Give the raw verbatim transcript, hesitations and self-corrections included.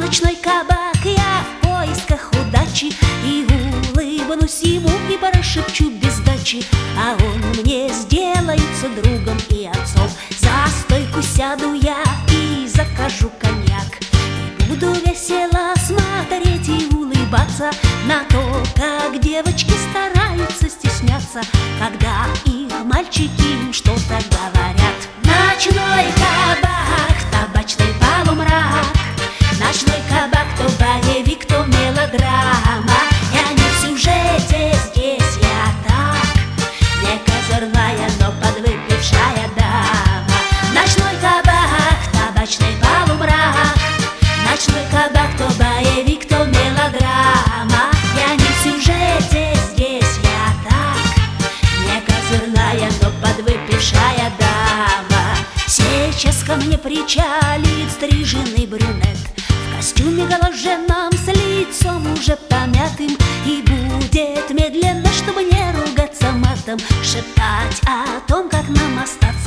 ночной кабак я в поисках удачи, и улыбнусь ему и прошепчу без дачи, а он мне сделается другом и отцом. За стойку сяду я и закажу коньяк, и буду весело смотреть и улыбаться на то, как девочки стараются стесняться, когда их мальчики им что-то говорят. Ночной кабак, табачный полумрак, ночной кабак, то боевик, то мелодрама. Я не в сюжете, здесь я так, не козырная, но подвыпившая дама. Ночной кабак, табачный полумрак, ночной кабак, то боевик, то мелодрама. Я не в сюжете, здесь я так, не козырная, но подвыпившая дама. Сейчас ко мне причалит стриженный брюнет в костюме галложеном с лицом уже помятым, и будет медленно, чтобы не ругаться матом, шептать о том, как нам остаться